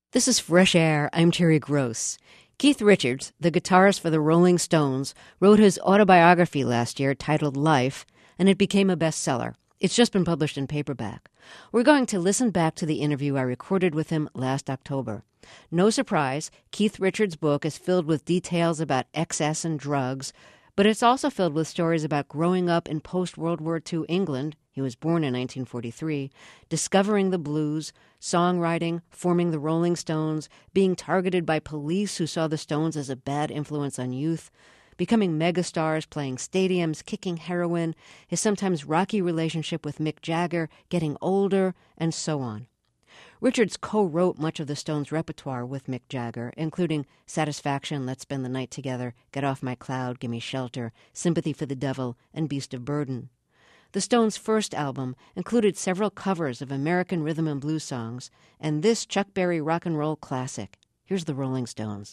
This is Fresh Air. I'm Terry Gross. Keith Richards, the guitarist for the Rolling Stones, wrote his autobiography last year titled Life, and it became a bestseller. It's just been published in paperback. We're going to listen back to the interview I recorded with him last October. No surprise, Keith Richards' book is filled with details about excess and drugs, but it's also filled with stories about growing up in post-World War II England — he was born in 1943 — discovering the blues, songwriting, forming the Rolling Stones, being targeted by police who saw the Stones as a bad influence on youth, becoming megastars, playing stadiums, kicking heroin, his sometimes rocky relationship with Mick Jagger, getting older, and so on. Richards co-wrote much of the Stones' repertoire with Mick Jagger, including Satisfaction, Let's Spend the Night Together, Get Off My Cloud, Gimme Shelter, Sympathy for the Devil, and Beast of Burden. The Stones' first album included several covers of American rhythm and blues songs, and this Chuck Berry rock and roll classic. Here's the Rolling Stones.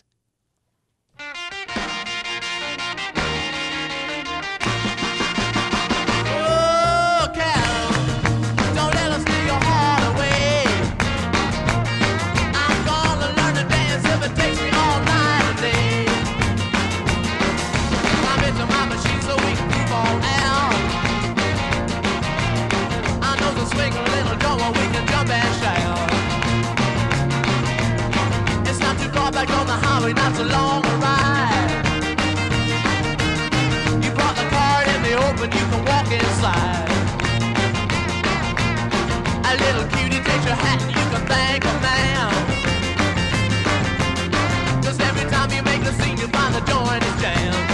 Not so long a ride. You brought the car in the open, you can walk inside. A little cutie takes your hat and you can thank a man. Just every time you make the scene, you find the joint is jammed.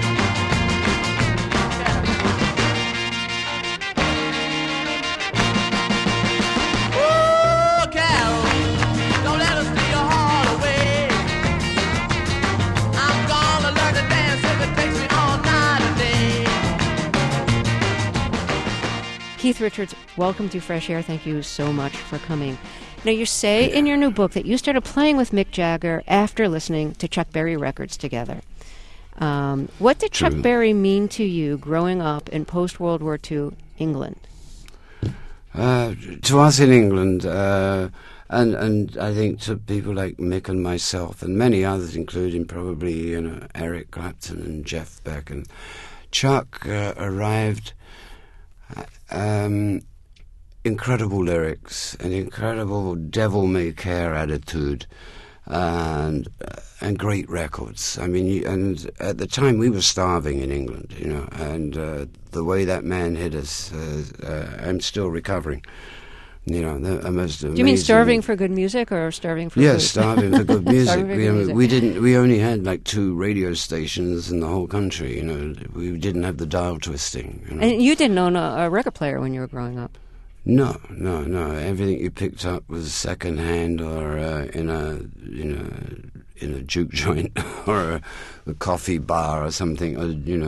Keith Richards, welcome to Fresh Air. Thank you so much for coming. Now, you say in your new book that you started playing with Mick Jagger after listening to Chuck Berry records together. What did Chuck Berry mean to you growing up in post-World War II England? To us in England, and I think to people like Mick and myself and many others, including probably Eric Clapton and Jeff Beck, and Chuck arrived. Incredible lyrics, an incredible devil-may-care attitude, and great records. I mean, and at the time we were starving in England, and the way that man hit us, I'm still recovering. The most amazing. Do you mean starving for good music or starving for food? Starving for good music. For good music. We only had like 2 radio stations in the whole country. We didn't have the dial twisting. And you didn't own a record player when you were growing up? No. Everything you picked up was second hand or in a juke joint or a coffee bar or something.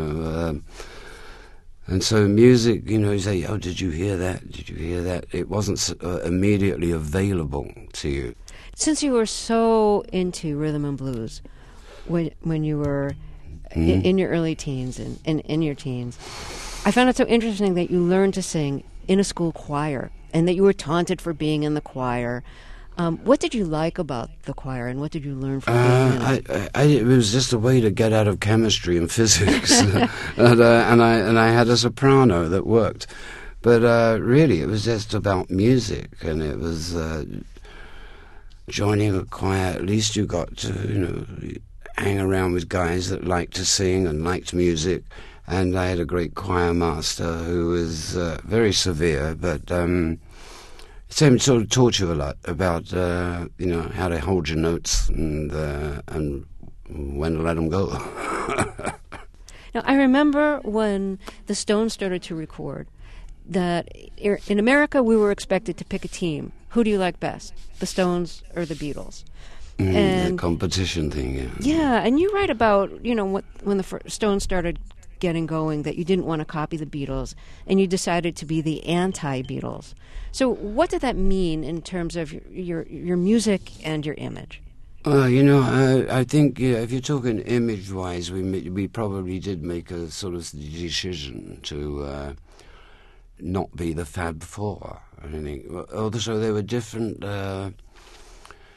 And so music, you say, oh, did you hear that? Did you hear that? It wasn't immediately available to you. Since you were so into rhythm and blues when you were in your early teens and in your teens, I found it so interesting that you learned to sing in a school choir and that you were taunted for being in the choir. What did you like about the choir, and what did you learn from being in it? It was just a way to get out of chemistry and physics, and I had a soprano that worked. But really, it was just about music, and it was joining a choir. At least you got to hang around with guys that liked to sing and liked music. And I had a great choir master who was very severe, but Sam sort of taught you a lot about, how to hold your notes and when to let them go. Now, I remember when the Stones started to record that in America we were expected to pick a team. Who do you like best, the Stones or the Beatles? The competition thing, yeah. Yeah, and you write about, when the Stones started getting going, that you didn't want to copy the Beatles, and you decided to be the anti-Beatles. So what did that mean in terms of your music and your image? I think if you're talking image-wise, we probably did make a sort of decision to not be the Fab Four. I think, also there were different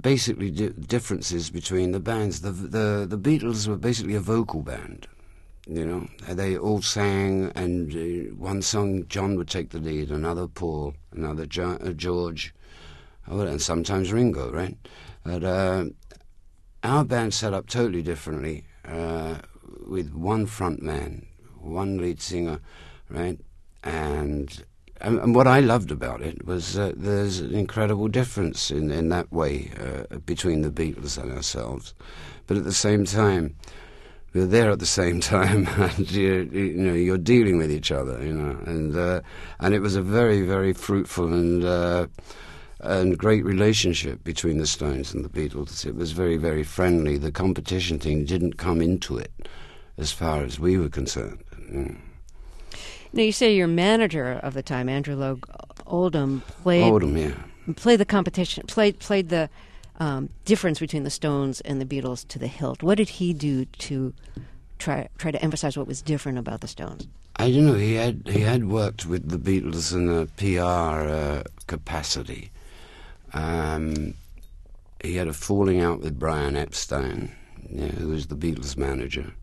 basically differences between the bands. The Beatles were basically a vocal band. You know, they all sang, and one song John would take the lead, another Paul, another George, and sometimes Ringo, right? But our band set up totally differently, with one front man, one lead singer, right? And what I loved about it was there's an incredible difference in that way between the Beatles and ourselves. But at the same time, we're there at the same time, and you're dealing with each other, and it was a very, very fruitful and great relationship between the Stones and the Beatles. It was very, very friendly. The competition thing didn't come into it, as far as we were concerned. Now, you say your manager of the time, Andrew Loog Oldham, played the competition, played the difference between the Stones and the Beatles to the hilt. What did he do to try to emphasize what was different about the Stones? I don't know. He had worked with the Beatles in a PR capacity. He had a falling out with Brian Epstein, who was the Beatles manager,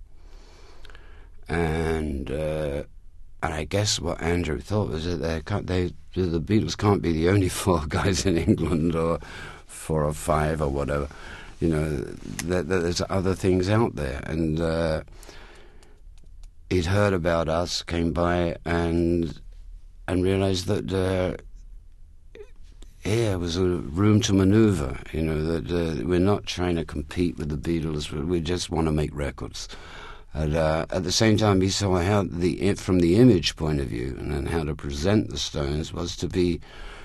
and I guess what Andrew thought was that the Beatles can't be the only four guys in England, or 4 or 5 or whatever, that there's other things out there. And he'd heard about us, came by and realized that here was a room to maneuver, that we're not trying to compete with the Beatles, we just want to make records. And at the same time, he saw how from the image point of view and how to present the Stones was to be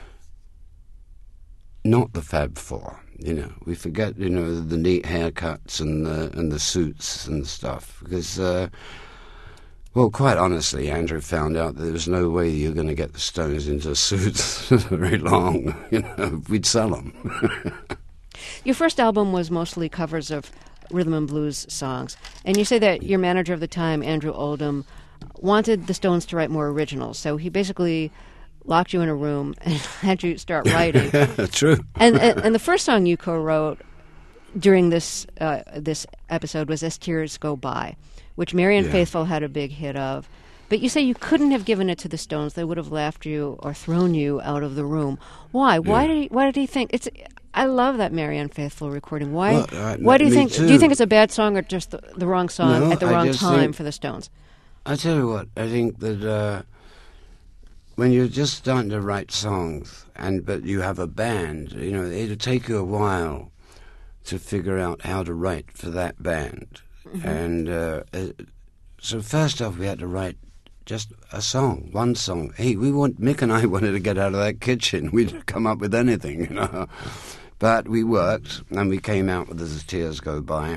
not the Fab Four. We forget, the neat haircuts and the suits and stuff, because, well, quite honestly, Andrew found out that there was no way you're going to get the Stones into suits very long. We'd sell them. Your first album was mostly covers of rhythm and blues songs, and you say that your manager of the time, Andrew Oldham, wanted the Stones to write more originals, so he basically locked you in a room and had you start writing. True. And the first song you co-wrote during this episode was As Tears Go By, which Marianne Faithfull had a big hit of. But you say you couldn't have given it to the Stones; they would have laughed you or thrown you out of the room. Why? Yeah. Why did he think it's? I love that Marianne Faithfull recording. Why? Why do you think? Too. Do you think it's a bad song or just the wrong song at the wrong time for the Stones? I tell you what, I think that when you're just starting to write songs, but you have a band, it'll take you a while to figure out how to write for that band. Mm-hmm. And so first off, we had to write just a song, one song. Hey, Mick and I wanted to get out of that kitchen. We'd come up with anything, But we worked, and we came out with As Tears Go By.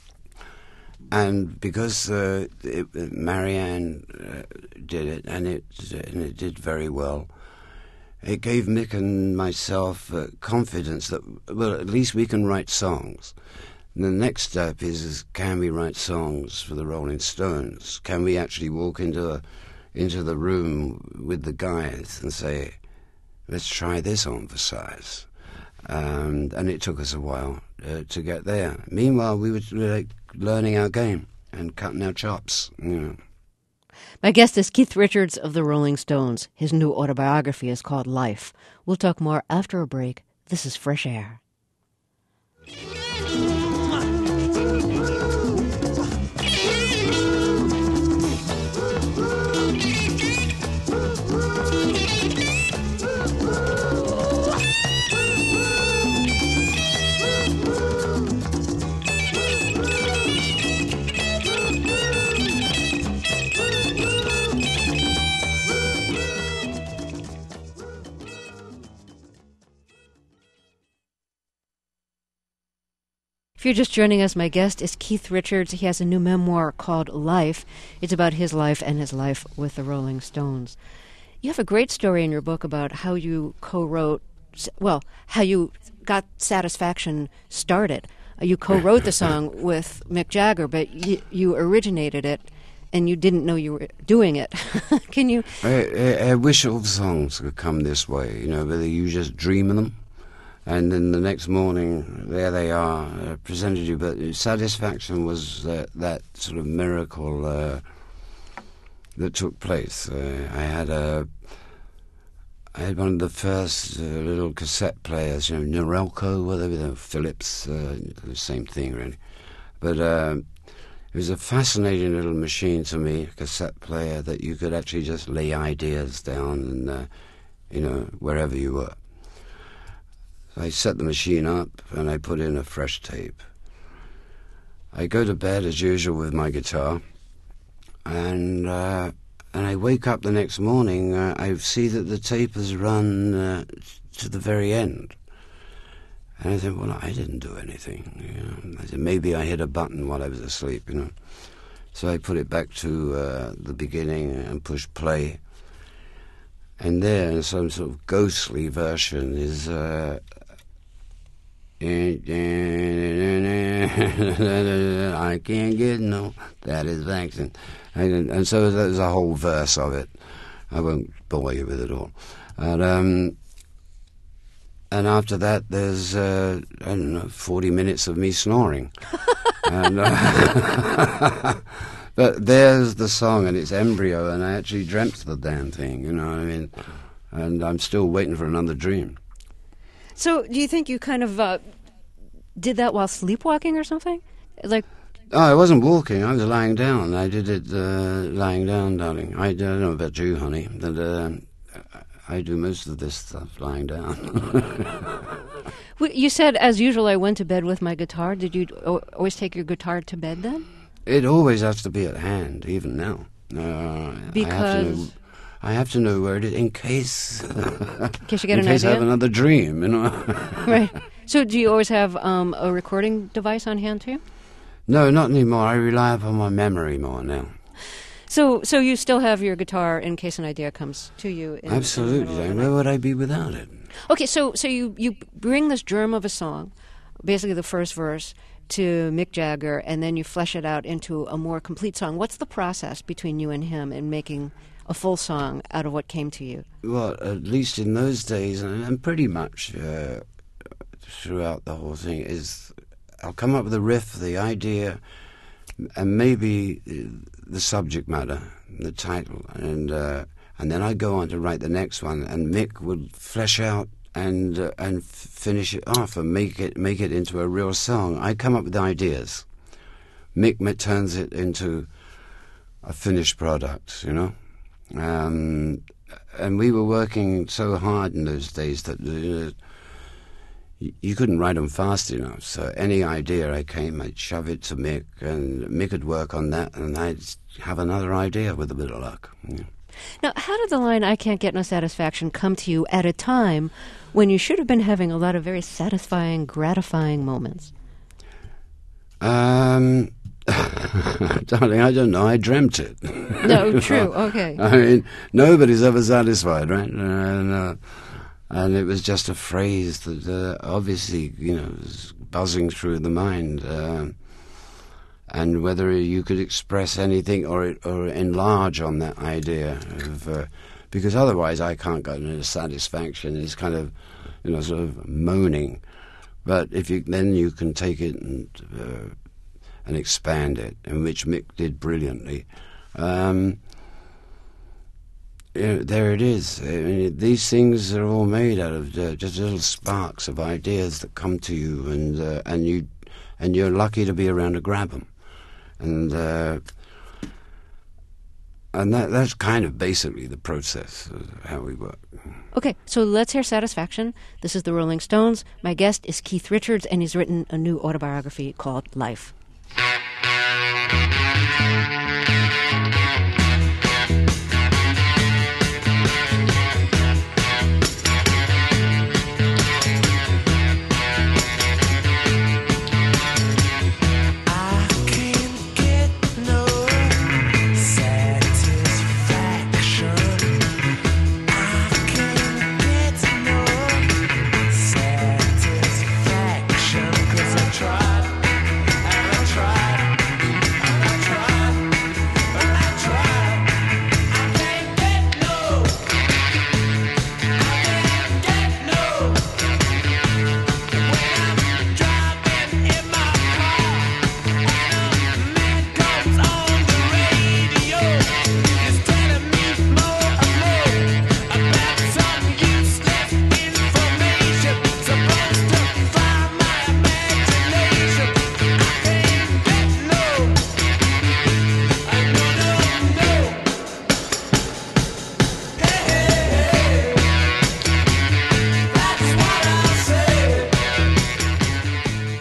And because Marianne did it, and it did very well, it gave Mick and myself confidence that, well, at least we can write songs. And the next step is can we write songs for the Rolling Stones? Can we actually walk into the room with the guys and say, let's try this on for size? And it took us a while to get there. Meanwhile, we were learning our game and cutting our chops. My guest is Keith Richards of the Rolling Stones. His new autobiography is called Life. We'll talk more after a break. This is Fresh Air. If you're just joining us, my guest is Keith Richards. He has a new memoir called Life. It's about his life and his life with the Rolling Stones. You have a great story in your book about how you co-wrote, how you got Satisfaction started. You co-wrote the song with Mick Jagger, but you originated it, and you didn't know you were doing it. Can you? I wish all the songs could come this way, whether you just dream of them, And then the next morning, there they are, presented you. But satisfaction was that sort of miracle that took place. I had one of the first little cassette players, Norelco, whatever, Philips, the same thing really. But it was a fascinating little machine to me, a cassette player that you could actually just lay ideas down and, wherever you were. I set the machine up and I put in a fresh tape. I go to bed as usual with my guitar, and I wake up the next morning. I see that the tape has run to the very end, and I think, well, I didn't do anything. I said, maybe I hit a button while I was asleep. So I put it back to the beginning and push play, and there, in some sort of ghostly version, is. I can't get no satisfaction. And so there's a whole verse of it. I won't bore you with it all. And after that, there's, 40 minutes of me snoring. And, but there's the song, and it's embryo, and I actually dreamt the damn thing, you know what I mean? And I'm still waiting for another dream. So do you think you kind of did that while sleepwalking or something? Like, oh, I wasn't walking. I was lying down. I did it lying down, darling. I don't know about you, honey, but I do most of this stuff lying down. You said, as usual, I went to bed with my guitar. Did you always take your guitar to bed then? It always has to be at hand, even now. Because... I have to know where it is in case you get in case I have another dream, Right. So do you always have a recording device on hand too? No, not anymore. I rely upon my memory more now. So you still have your guitar in case an idea comes to you? Absolutely. Where would I be without it? Okay, so you bring this germ of a song, basically the first verse, to Mick Jagger, and then you flesh it out into a more complete song. What's the process between you and him in making a full song out of what came to you? Well, at least in those days, and pretty much throughout the whole thing, is I'll come up with a riff, the idea, and maybe the subject matter, the title, and then I go on to write the next one, and Mick would flesh out and finish it off and make it into a real song. I come up with ideas. Mick turns it into a finished product, and we were working so hard in those days that you couldn't write them fast enough. So any idea I'd shove it to Mick, and Mick would work on that, and I'd have another idea with a bit of luck. Yeah. Now, how did the line, I can't get no satisfaction, come to you at a time when you should have been having a lot of very satisfying, gratifying moments? Darling, I don't know. I dreamt it. No, true. Okay. I mean, nobody's ever satisfied, right? And it was just a phrase that obviously, was buzzing through the mind. And whether you could express anything or enlarge on that idea of... because otherwise I can't get into satisfaction. It's kind of, sort of moaning. But then you can take it and expand it, in which Mick did brilliantly. There it is. I mean, these things are all made out of just little sparks of ideas that come to you, and you're lucky to be around to grab them, and that's kind of basically the process of how we work. Okay, so let's hear Satisfaction. This is the Rolling Stones. My guest is Keith Richards, and he's written a new autobiography called Life. Tried, and I tried.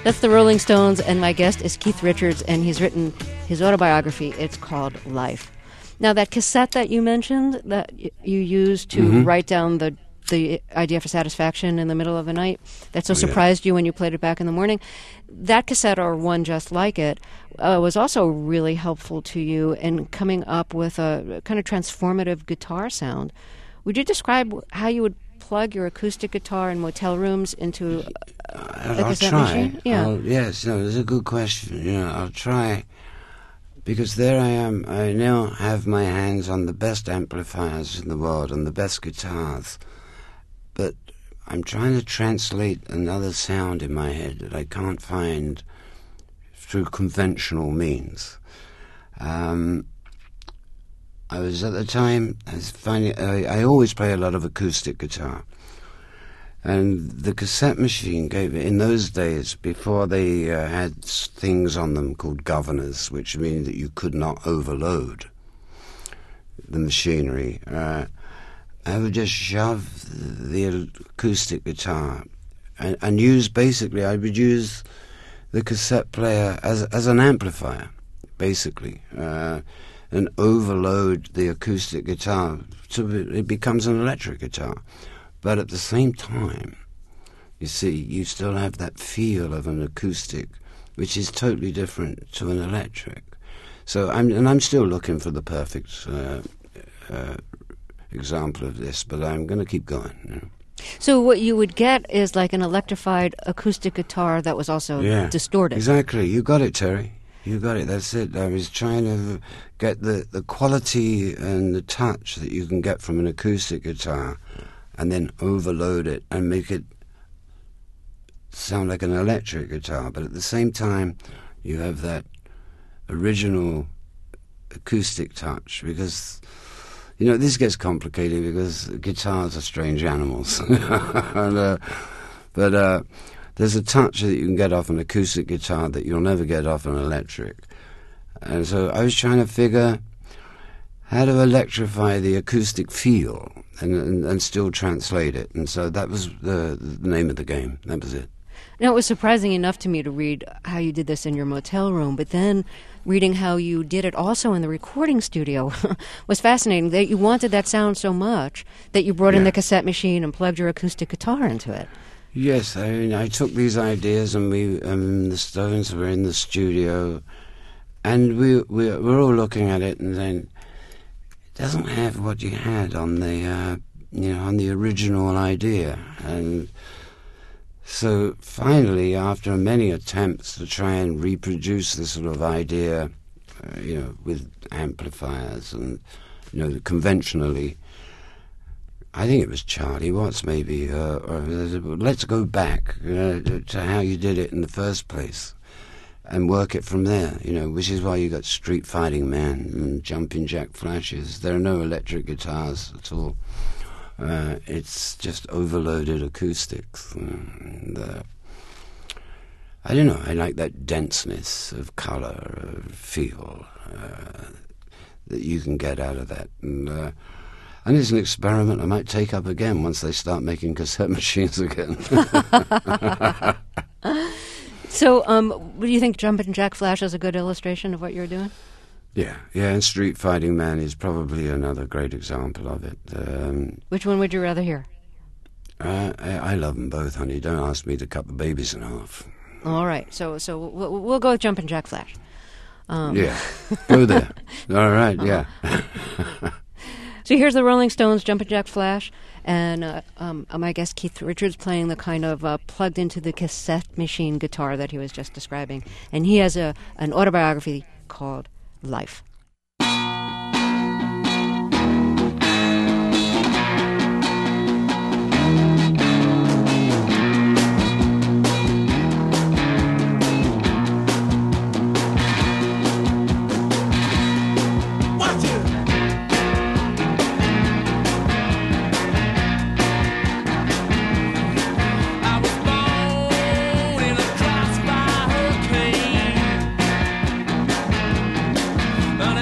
That's the Rolling Stones, and my guest is Keith Richards, and he's written his autobiography. It's called Life. Now, that cassette that you mentioned that you used to write down the idea for Satisfaction in the middle of the night, that so surprised you when you played it back in the morning, that cassette, or one just like it, was also really helpful to you in coming up with a kind of transformative guitar sound. Would you describe how you would plug your acoustic guitar in motel rooms into a cassette machine? Yeah. Yes, no, it's a good question. I'll try, because there I am. I now have my hands on the best amplifiers in the world and the best guitars, but I'm trying to translate another sound in my head that I can't find through conventional means. I was at the time, I always play a lot of acoustic guitar. And the cassette machine in those days, before they had things on them called governors, which mean that you could not overload the machinery, I would just shove the acoustic guitar and I would use the cassette player as an amplifier, basically. And overload the acoustic guitar so it becomes an electric guitar. But at the same time, you see, you still have that feel of an acoustic, which is totally different to an electric. So I'm still looking for the perfect example of this, but I'm going to keep going. So what you would get is like an electrified acoustic guitar that was also distorted. Exactly. You got it, Terry. You got it, that's it. I was trying to get the quality and the touch that you can get from an acoustic guitar and then overload it and make it sound like an electric guitar. But at the same time, you have that original acoustic touch, because, this gets complicated because guitars are strange animals. But there's a touch that you can get off an acoustic guitar that you'll never get off an electric. And so I was trying to figure how to electrify the acoustic feel and still translate it. And so that was the name of the game. That was it. Now, it was surprising enough to me to read how you did this in your motel room, but then reading how you did it also in the recording studio was fascinating. That you wanted that sound so much that you brought in the cassette machine and plugged your acoustic guitar into it. Yes, I took these ideas, and the Stones were in the studio, and we're all looking at it and saying, it doesn't have what you had on the on the original idea. And so finally, after many attempts to try and reproduce this sort of idea, with amplifiers and conventionally, I think it was Charlie Watts, maybe. Let's go back to how you did it in the first place and work it from there, which is why you got Street Fighting Man and Jumpin' Jack Flashes. There are no electric guitars at all. It's just overloaded acoustics. And, I don't know, I like that denseness of color, feel that you can get out of that. And it's an experiment I might take up again once they start making cassette machines again. So, do you think Jumpin' Jack Flash is a good illustration of what you're doing? Yeah, and Street Fighting Man is probably another great example of it. Which one would you rather hear? I love them both, honey. Don't ask me to cut the babies in half. All right, so we'll go with Jumpin' Jack Flash. Yeah, go there. All right, yeah. So here's the Rolling Stones, Jumpin' Jack Flash, and my guest Keith Richards playing the kind of plugged into the cassette machine guitar that he was just describing. And he has an autobiography called Life. I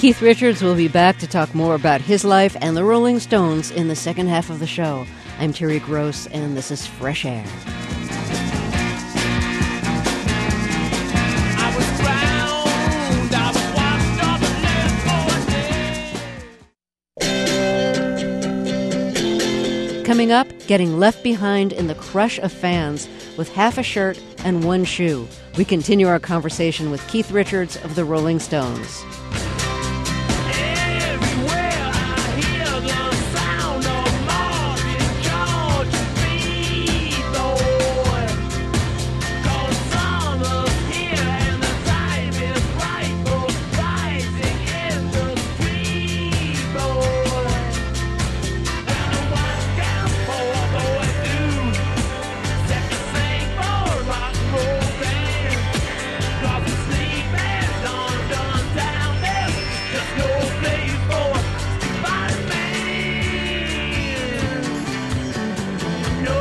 Keith Richards will be back to talk more about his life and the Rolling Stones in the second half of the show. I'm Terry Gross, and this is Fresh Air. I was drowned, I was washed up and left for dead. Coming up, getting left behind in the crush of fans with half a shirt and one shoe. We continue our conversation with Keith Richards of the Rolling Stones. Everywhere I hear the sound of Martin George Beatles. 'Cause summer's here and the time is right for rising in the street, boy. And what can poor boy do? Set to sing for a rock and roll band. 'Cause the sleep is done down there. Just no place for Spider-Man. No.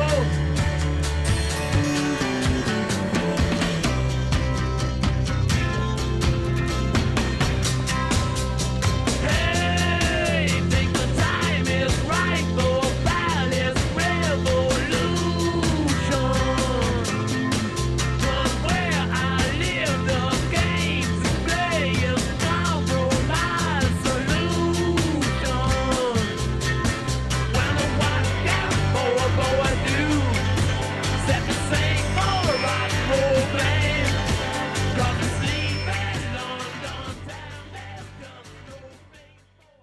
Hey, think the time is right for Palace Revolution. 'Cause where I live, the games we play is compromise solution. When the what can poor boy do? Set to sing for a rock and roll band. 'Cause the sleep in London town, there's just no place for.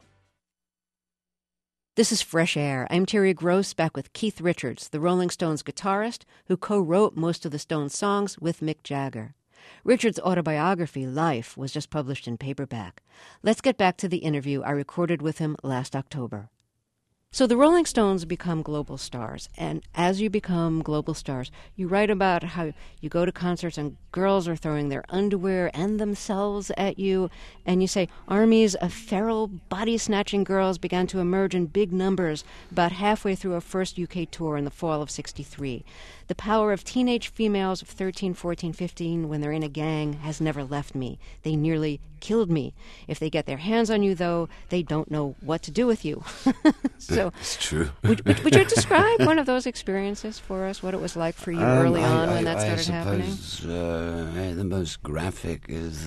This is Fresh Air. I'm Terry Gross, back with Keith Richards, the Rolling Stones guitarist who co-wrote most of the Stones songs with Mick Jagger. Richards' autobiography, Life, was just published in paperback. Let's get back to the interview I recorded with him last October. So the Rolling Stones become global stars, and as you become global stars, you write about how you go to concerts and girls are throwing their underwear and themselves at you, and you say armies of feral, body-snatching girls began to emerge in big numbers about halfway through a first UK tour in the fall of '63. The power of teenage females of 13, 14, 15 when they're in a gang has never left me. They nearly killed me. If they get their hands on you, though, they don't know what to do with you. So, It's true. would you describe one of those experiences for us, what it was like for you early on when that started happening? I suppose the most graphic is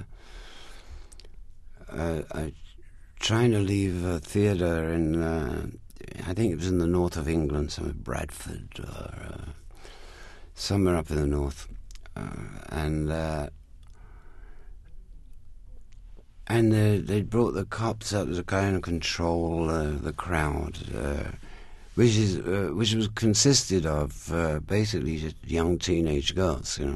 trying to leave a theatre in, I think it was in the north of England, somewhere Bradford or somewhere up in the north. And they brought the cops up to kind of control the crowd, which was consisted of basically just young teenage girls, you know.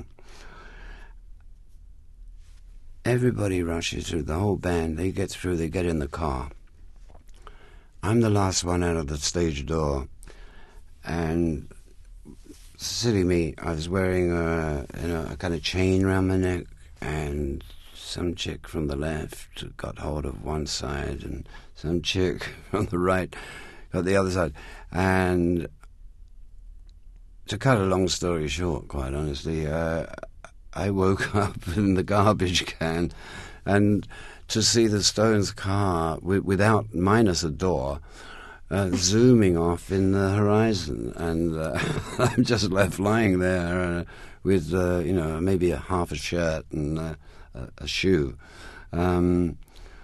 Everybody rushes through, the whole band, they get through, they get in the car. I'm the last one out of the stage door, and silly me, I was wearing a kind of chain around my neck, and some chick from the left got hold of one side, and some chick from the right got the other side. And to cut a long story short, quite honestly, I woke up in the garbage can, and to see the Stones car without minus a door zooming off in the horizon, and I'm just left lying there with maybe a half a shirt and a shoe, and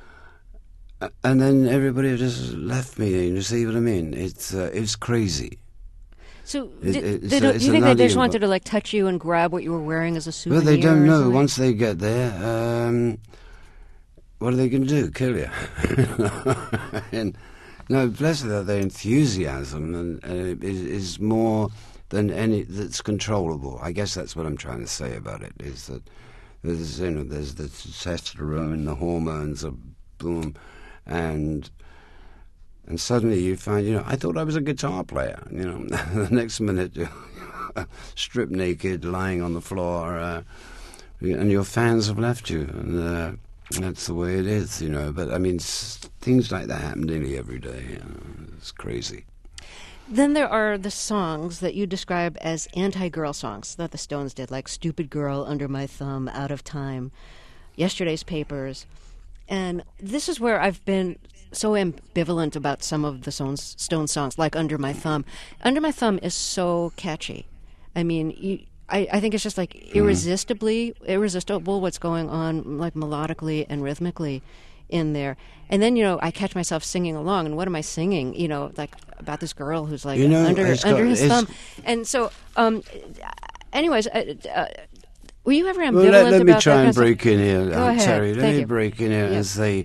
then everybody just left me. You see what I mean? It's crazy. So, do you think they just wanted to like touch you and grab what you were wearing as a souvenir? Well, they don't know. Something? Once they get there, what are they going to do? Kill you? And no, bless their enthusiasm is more than any that's controllable. I guess that's what I'm trying to say about it. Is that there's the testosterone, the hormones are boom, and suddenly you find, I thought I was a guitar player. The next minute you're stripped naked, lying on the floor, and your fans have left you, and that's the way it is, But I mean, things like that happen nearly every day. It's crazy. Then there are the songs that you describe as anti-girl songs that the Stones did, like "Stupid Girl," "Under My Thumb," "Out of Time," "Yesterday's Papers." And this is where I've been so ambivalent about some of the Stone songs, like Under My Thumb. Under My Thumb is so catchy. I mean, I think it's just like irresistible what's going on, like melodically and rhythmically in there. And then, I catch myself singing along. And what am I singing? Like about this girl who's like under his thumb. And so, anyways, were you ever ambivalent well, let about me try that and break in here, Go ahead. Terry. Let Thank me you. break in here Yeah. and say,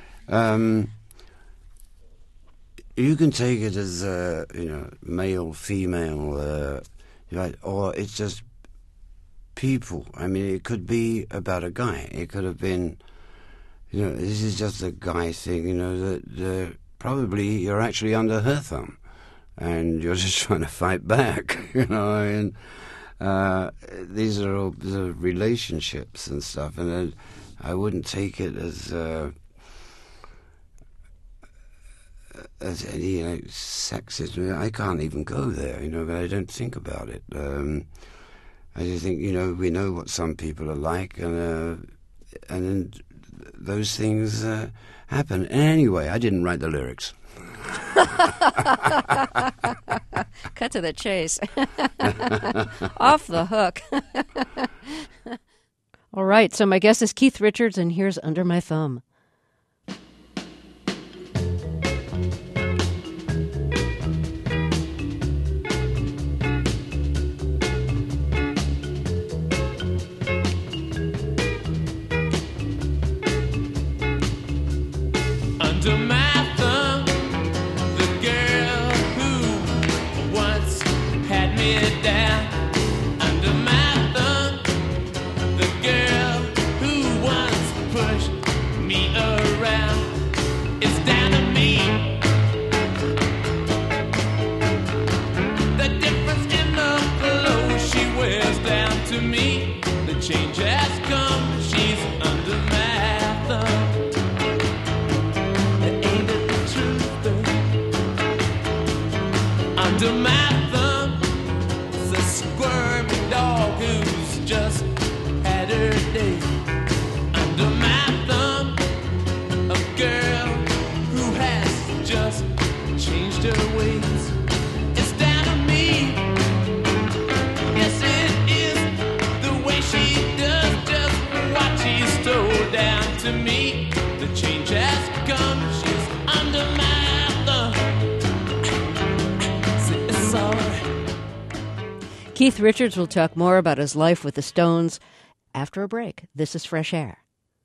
you can take it as male, female, or it's just people. I mean, it could be about a guy. It could have been, this is just a guy thing. That probably you're actually under her thumb, and you're just trying to fight back. And these are all the relationships and stuff, and I wouldn't take it as any sexism. I can't even go there, but I don't think about it. I just think, we know what some people are like, and then those things happen. And anyway, I didn't write the lyrics. Cut to the chase. Off the hook. All right, so my guest is Keith Richards, and here's Under My Thumb. Under my thumb, the girl who once had me down. Under my thumb, the girl who once pushed me around. It's down to me. The difference in the clothes she wears down to me. The change has come. She's under my thumb. Under my thumb is a squirmy dog who's just had her day. Under my thumb, a girl who has just changed her ways. It's down to me. Yes, it is the way she does just what she's told down to me. The change has come. She's under my thumb. Keith Richards will talk more about his life with the Stones after a break. This is Fresh Air.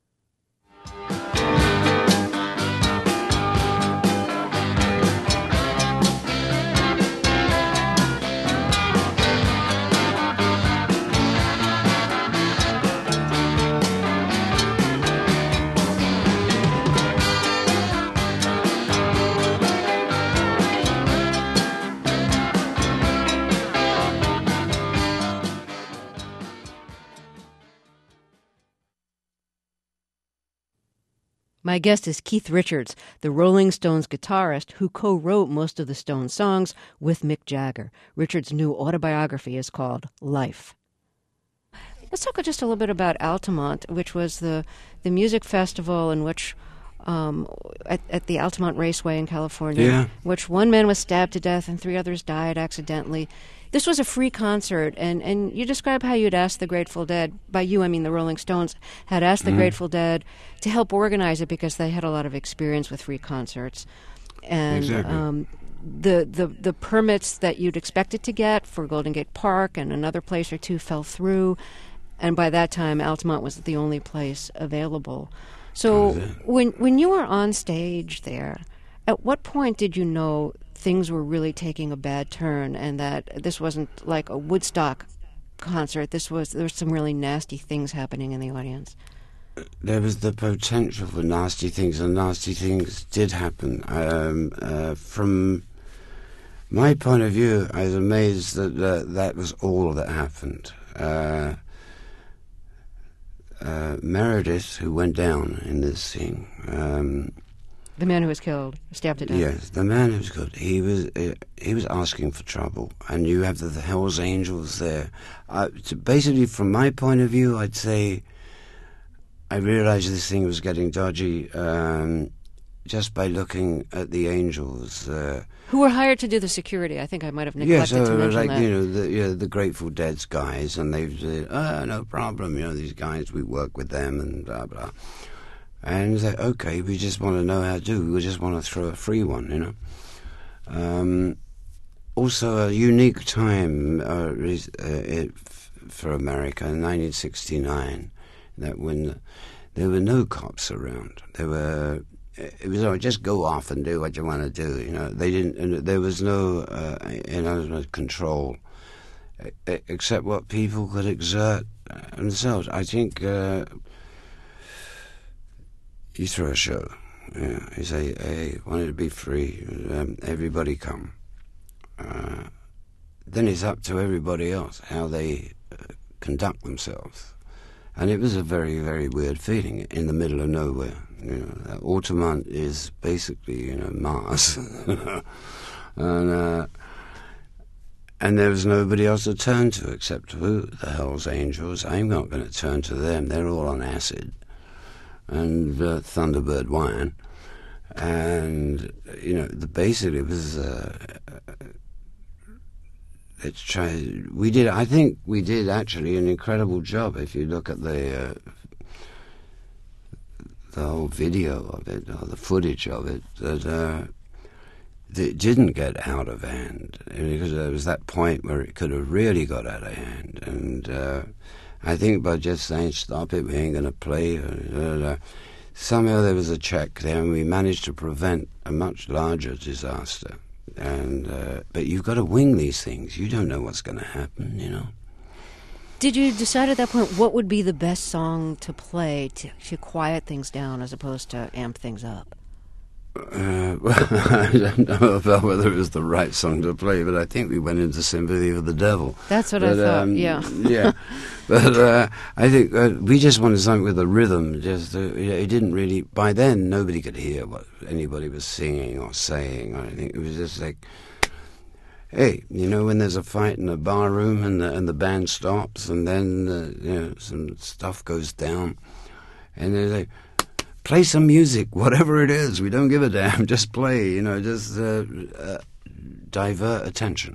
My guest is Keith Richards, the Rolling Stones guitarist who co-wrote most of the Stones songs with Mick Jagger. Richards' new autobiography is called Life. Let's talk just a little bit about Altamont, which was the music festival in which, at the Altamont Raceway in California, which one man was stabbed to death and 3 others died accidentally. This was a free concert, and you describe how you'd asked the Grateful Dead, by you I mean the Rolling Stones, had asked the Grateful Dead to help organize it because they had a lot of experience with free concerts. And Exactly. The permits that you'd expected to get for Golden Gate Park and another place or two fell through, and by that time Altamont was the only place available. So when you were on stage there, at what point did you know things were really taking a bad turn and that this wasn't like a Woodstock concert? There was some really nasty things happening in the audience. There was the potential for nasty things, and nasty things did happen. From my point of view, I was amazed that that was all that happened. Meredith, who went down in this thing, The man who was killed, stabbed to death. yes, the man who was good. He was asking for trouble, and you have the Hell's Angels there. Basically, from my point of view, I'd say I realized this thing was getting dodgy just by looking at the Angels. Who were hired to do the security? I think I might have Yeah, neglected to so mention like that. the Grateful Dead's guys, and they've said, no problem, these guys, we work with them and blah blah. And they said, okay, we just want to know how to do. We just want to throw a free one, Also, a unique time for America in 1969, that when there were no cops around, it was just go off and do what you want to do. They didn't. There was no control except what people could exert themselves. I think you throw a show. You say, "Hey, want it to be free? Everybody come." Then it's up to everybody else how they conduct themselves. And it was a very, very weird feeling in the middle of nowhere. Altamont is basically, Mars. and there was nobody else to turn to except who? The Hells Angels. I'm not going to turn to them. They're all on acid and Thunderbird wine. And, basically it was... let's try. I think we did actually an incredible job. If you look at the whole video of it, or the footage of it, that it didn't get out of hand, because there was that point where it could have really got out of hand. And I think by just saying, stop it, we ain't going to play, somehow there was a check there, and we managed to prevent a much larger disaster. And but you've got to wing these things. You don't know what's going to happen, Did you decide at that point what would be the best song to play to quiet things down as opposed to amp things up? I don't know about whether it was the right song to play, but I think we went into Sympathy for the Devil. That's what I thought, yeah. Yeah. But I think we just wanted something with a rhythm. It didn't really... By then, nobody could hear what anybody was singing or saying. I think it was just like... Hey, when there's a fight in a bar room and the band stops and then some stuff goes down, and they're like, play some music, whatever it is. We don't give a damn. Just play. Just divert attention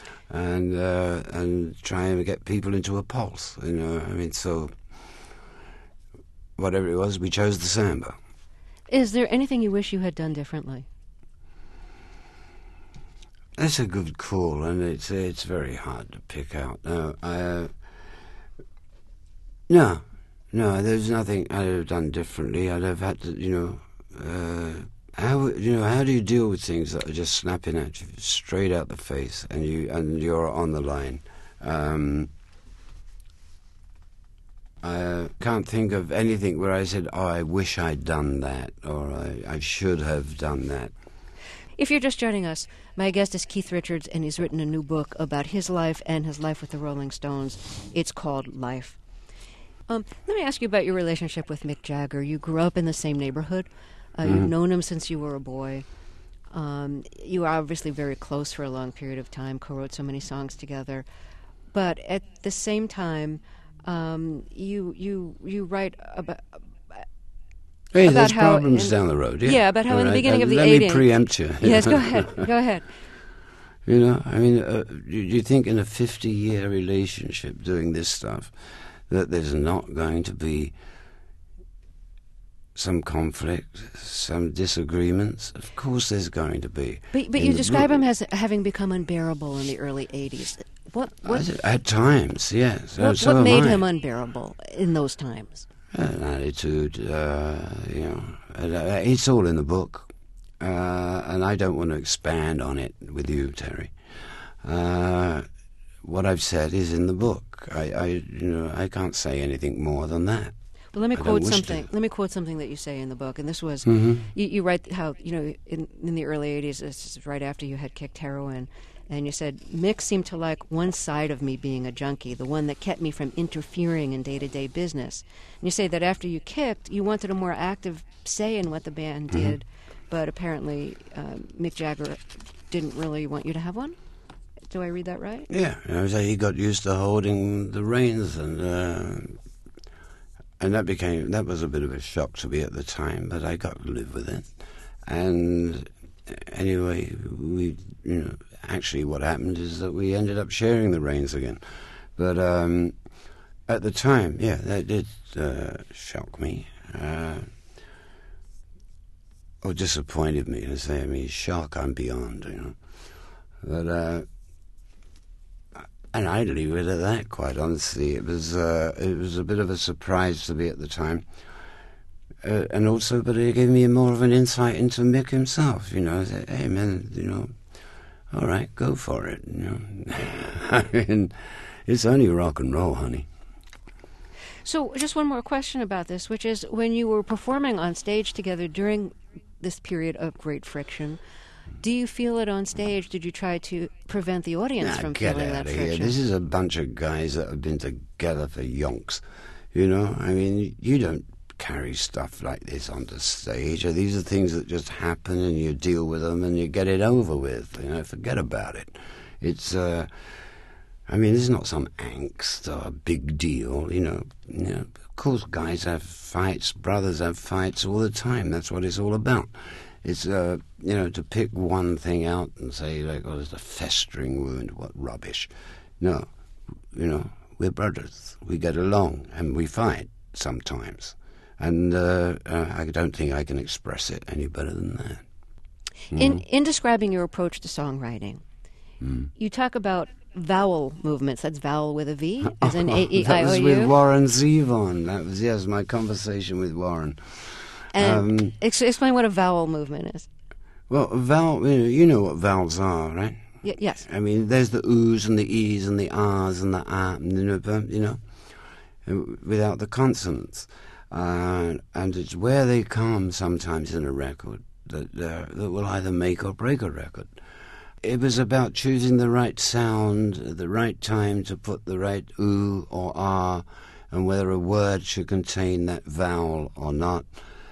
and try and get people into a pulse. So whatever it was, we chose the samba. Is there anything you wish you had done differently? That's a good call, and it's very hard to pick out. No, there's nothing I'd have done differently. I'd have had to, how do you deal with things that are just snapping at you straight out the face, and you're on the line? I can't think of anything where I said, "Oh, I wish I'd done that," or "I should have done that." If you're just joining us, my guest is Keith Richards, and he's written a new book about his life and his life with the Rolling Stones. It's called Life. Let me ask you about your relationship with Mick Jagger. You grew up in the same neighborhood. You've known him since you were a boy. You were obviously very close for a long period of time, co-wrote so many songs together. But at the same time, you write about... Hey, there's problems down the road. Yeah, about how in the beginning of the 80s... Let me preempt you. Yes, go ahead. Go ahead. You think in a 50-year relationship doing this stuff that there's not going to be some conflict, some disagreements? Of course there's going to be. But you describe him as having become unbearable in the early 80s. What at times, yes. What made him unbearable in those times? An attitude, it's all in the book, and I don't want to expand on it with you, Terry. What I've said is in the book. I can't say anything more than that. Well, let me quote something. Let me quote something that you say in the book, and this was you write how in the early 80s, this is right after you had kicked heroin. And you said, Mick seemed to like one side of me being a junkie, the one that kept me from interfering in day-to-day business. And you say that after you kicked, you wanted a more active say in what the band did, but apparently Mick Jagger didn't really want you to have one? Do I read that right? Yeah. He got used to holding the reins, and And that was a bit of a shock to me at the time, but I got to live with it. And anyway, actually what happened is that we ended up sharing the reins again. But at the time, yeah, that did shock me. Or disappointed me, to say. I mean, shock I'm beyond, But and I'd leave it at that, quite honestly. It was a bit of a surprise to me at the time. And also, but it gave me more of an insight into Mick himself, I said, hey, man, all right, go for it, I mean, it's only rock and roll, honey. So just one more question about this, which is when you were performing on stage together during this period of great friction, do you feel it on stage? Did you try to prevent the audience from get feeling out that of here. friction? This is a bunch of guys that have been together for yonks, I mean, you don't carry stuff like this onto stage. These are things that just happen and you deal with them and you get it over with, forget about it. It's I mean, this is not some angst or a big deal, Of course, guys have fights, brothers have fights all the time. That's what it's all about. It's, to pick one thing out and say, like, oh, there's a festering wound, what rubbish. No, we're brothers. We get along and we fight sometimes. And I don't think I can express it any better than that. In describing your approach to songwriting, you talk about vowel movements. That's vowel with a V, as in A-E-I-O-U. That was with Warren Zevon. That was, yes, my conversation with Warren. And explain what a vowel movement is. Well, a vowel, you know what vowels are, right? Yes. I mean, there's the oohs and the e's and the ahs and the ah, without the consonants. And it's where they come sometimes in a record that will either make or break a record. It was about choosing the right sound at the right time to put the right ooh or ah, and whether a word should contain that vowel or not.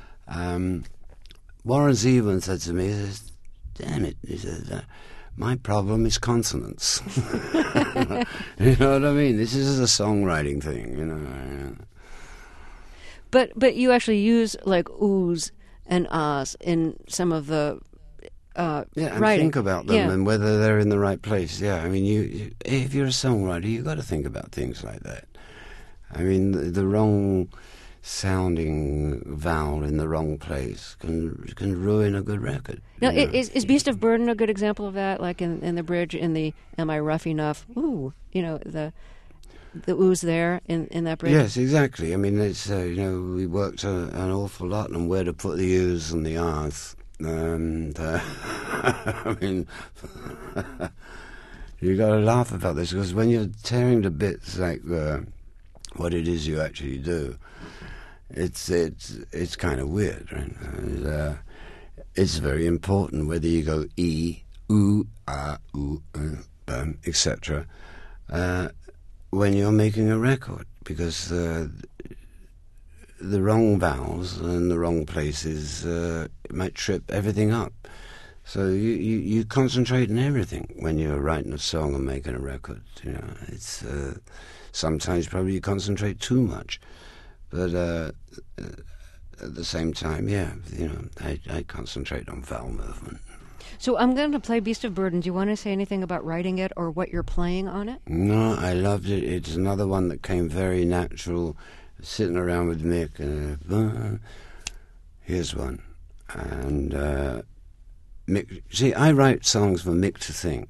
Warren Zevon said to me, he says, damn it, he said, my problem is consonants. You know what I mean? This is a songwriting thing, But you actually use like oohs and ahs in some of the and writing. think about them and whether they're in the right place. Yeah, I mean, you if you're a songwriter, you've got to think about things like that. I mean, the wrong sounding vowel in the wrong place can ruin a good record. Now, is Beast of Burden a good example of that? Like in the bridge, in the Am I Rough Enough? Ooh, the oohs there in that bridge. Yes, exactly. I mean, it's we worked an awful lot on where to put the oohs and the ahs. And I mean, you got to laugh about this because when you're tearing to bits like what it is you actually do, it's kind of weird, right? And, it's very important whether you go e, ooh, ah, ooh, etc. When you're making a record, because the wrong vowels and the wrong places might trip everything up. So you concentrate on everything when you're writing a song and making a record. It's sometimes probably you concentrate too much, but at the same time, I concentrate on vowel movement. So I'm going to play Beast of Burden. Do you want to say anything about writing it or what you're playing on it? No, I loved it. It's another one that came very natural, sitting around with Mick. Here's one. And Mick, see, I write songs for Mick to sing.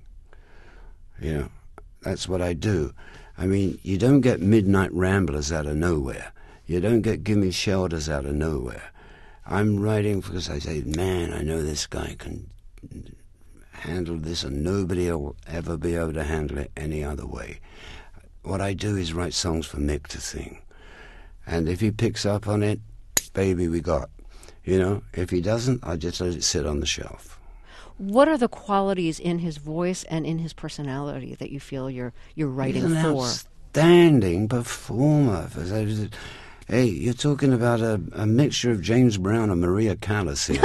That's what I do. I mean, you don't get Midnight Ramblers out of nowhere. You don't get Gimme Shelters out of nowhere. I'm writing because I say, man, I know this guy can handle this and nobody will ever be able to handle it any other way. What I do is write songs for Mick to sing. And if he picks up on it, baby, we got. If he doesn't, I just let it sit on the shelf. What are the qualities in his voice and in his personality that you feel you're writing He's an for? Outstanding performer. Hey, you're talking about a mixture of James Brown and Maria Callas here.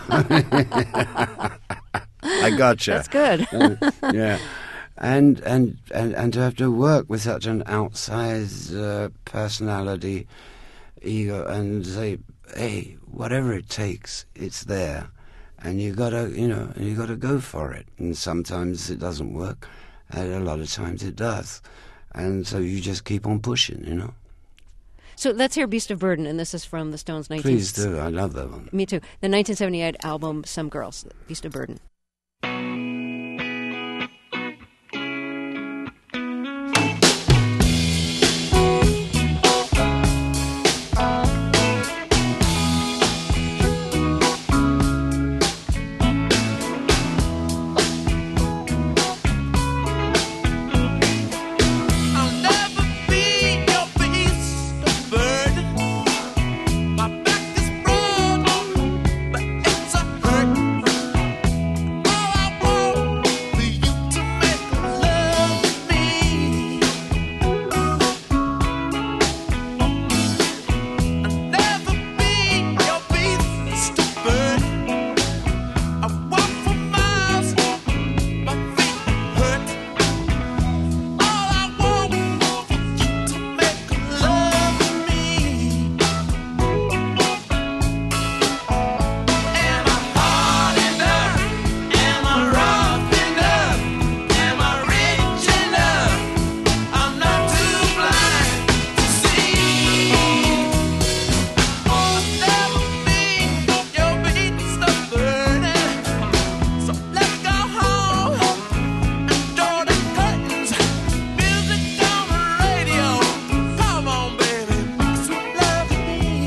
I gotcha. That's good. Yeah. And to have to work with such an outsized personality, ego and say, hey, whatever it takes, it's there. And you gotta go for it. And sometimes it doesn't work, and a lot of times it does. And so you just keep on pushing. So let's hear Beast of Burden, and this is from the Stones' Please do. I love that one. Me too. The 1978 album, Some Girls, Beast of Burden. I'll never be your beast of burden. My back is broad, but it's a hurt. All I want for you to make love with me. I'll never be your beast of burden. I walk for miles, my feet hurt. All I want for you to make love with me. Am I hard enough? Am I rough enough? Am I rich enough? I'm not too blind to see. I'll never be your beast of burden. So let's go home and draw the curtains. Music on the radio. Come on, baby, sweet love with me.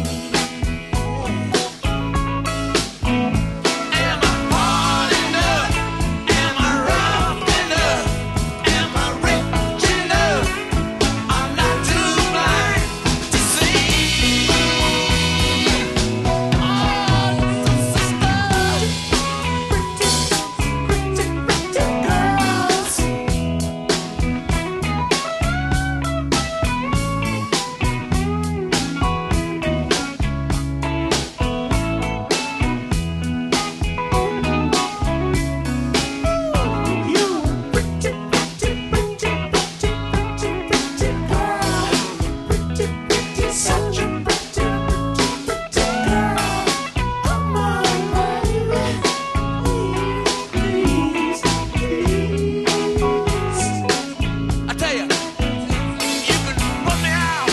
Am I hard enough? Am I rough enough? Am I rich enough? I'm not too blind to see. Such a pretty girl. Come on, baby. Please, please. I tell you, you can put me out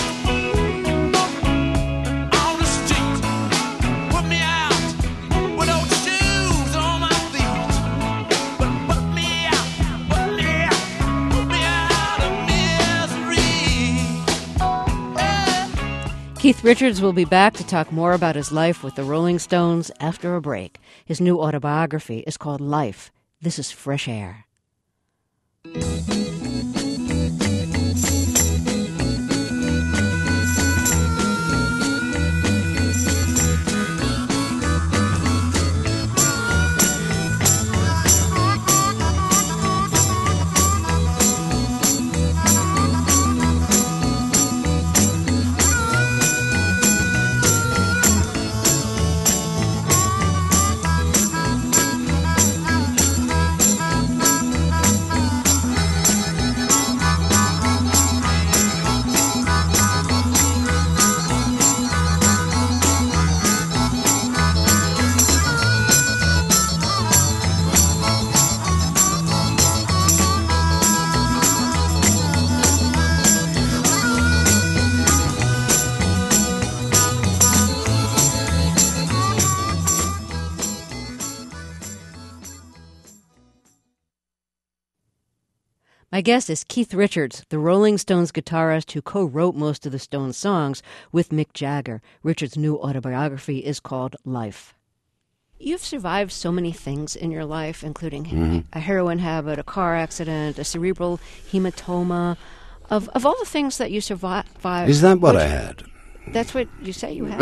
on the street. Put me out with old shoes on my feet. But put me out of misery. Keith Richards will be back to talk more about his life with the Rolling Stones after a break. His new autobiography is called Life. This is Fresh Air. My guest is Keith Richards, the Rolling Stones guitarist who co-wrote most of the Stones songs with Mick Jagger. Richards' new autobiography is called Life. You've survived so many things in your life, including a heroin habit, a car accident, a cerebral hematoma. Of all the things that you survived... Is that what I had? That's what you say you had.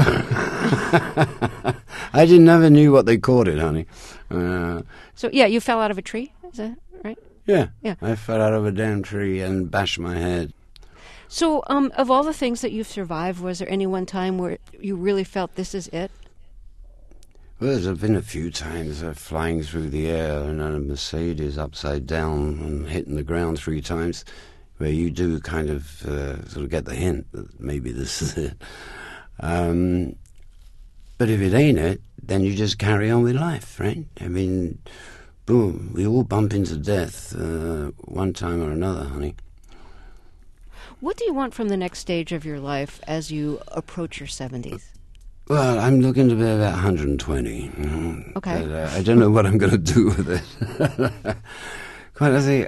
I never knew what they called it, honey. So, yeah, you fell out of a tree? Is that right? Yeah. Yeah. I fell out of a damn tree and bashed my head. So, of all the things that you've survived, was there any one time where you really felt this is it? Well, there's been a few times flying through the air and on a Mercedes upside down and hitting the ground 3 times, where you do kind of sort of get the hint that maybe this is it. But if it ain't it, then you just carry on with life, right? I mean, boom, we all bump into death one time or another, honey. What do you want from the next stage of your life as you approach your 70s? Well, I'm looking to be about 120. Okay. But, I don't know what I'm going to do with it. Quite honestly,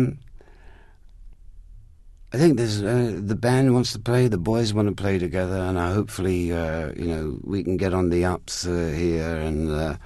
I think there's the band wants to play, the boys want to play together, and hopefully, we can get on the ups here. And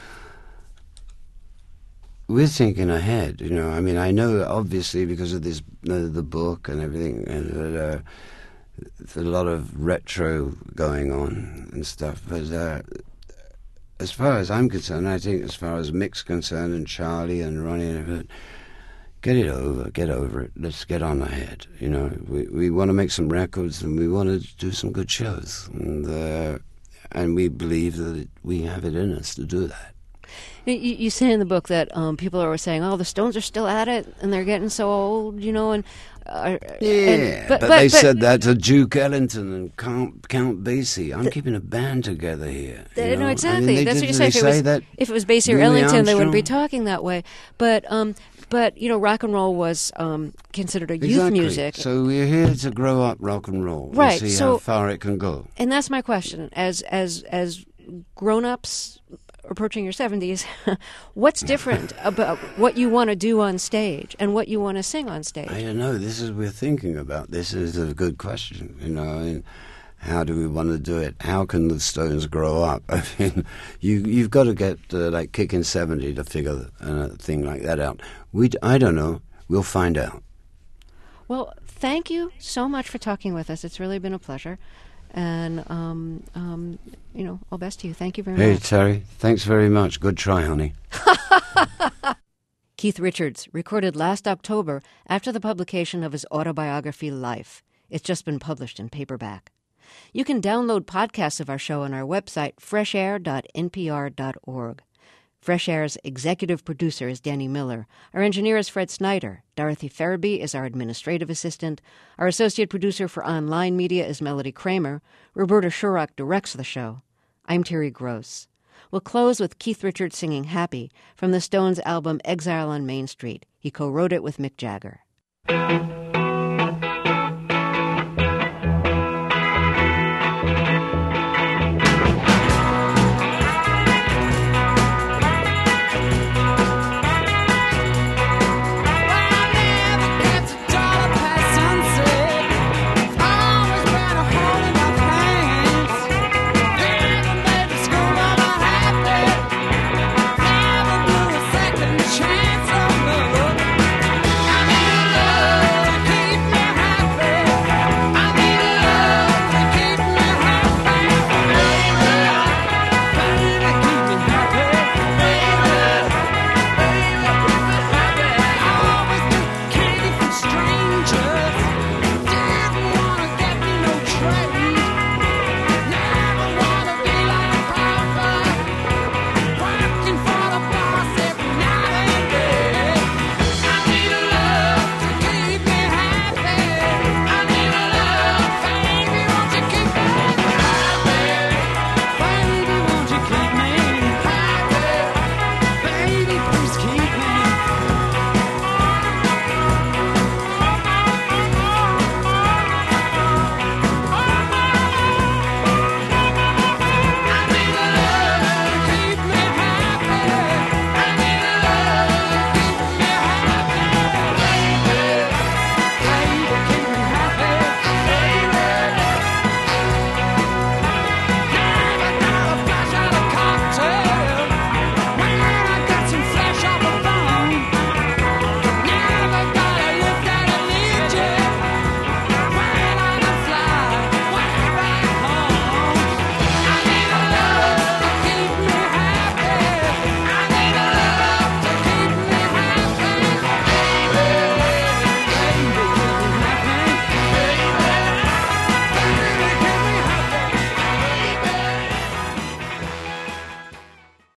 we're thinking ahead. I mean, I know obviously because of this, the book and everything, and there's a lot of retro going on and stuff. But as far as I'm concerned, I think as far as Mick's concerned, and Charlie and Ronnie and everything, get over it. Let's get on ahead. We want to make some records and we want to do some good shows, and we believe that we have it in us to do that. You say in the book that people are always saying, "Oh, the Stones are still at it, and they're getting so old," and but they said that to Duke Ellington and Count Basie. I'm keeping a band together here. No, exactly. I mean, that's what you say. If it was Basie or Louis Ellington, they wouldn't be Armstrong? talking that way. But rock and roll was considered a youth Exactly. music. So we're here to grow up rock and roll. Right, And see so- how far it can go. And that's my question. As grown-ups approaching your 70s, what's different about what you want to do on stage and what you want to sing on stage? I don't know. We're thinking about this. Is a good question. And how do we want to do it? How can the Stones grow up? I mean, you've got to get like Kicking 70 to figure a thing like that out. I don't know. We'll find out. Well, thank you so much for talking with us. It's really been a pleasure. And, all best to you. Thank you very Hey, much. Terry. Thanks very much. Good try, honey. Keith Richards recorded last October after the publication of his autobiography, Life. It's just been published in paperback. You can download podcasts of our show on our website, freshair.npr.org. Fresh Air's executive producer is Danny Miller. Our engineer is Fred Snyder. Dorothy Farabee is our administrative assistant. Our associate producer for online media is Melody Kramer. Roberta Shurock directs the show. I'm Terry Gross. We'll close with Keith Richards singing Happy from the Stones' album Exile on Main Street. He co-wrote it with Mick Jagger.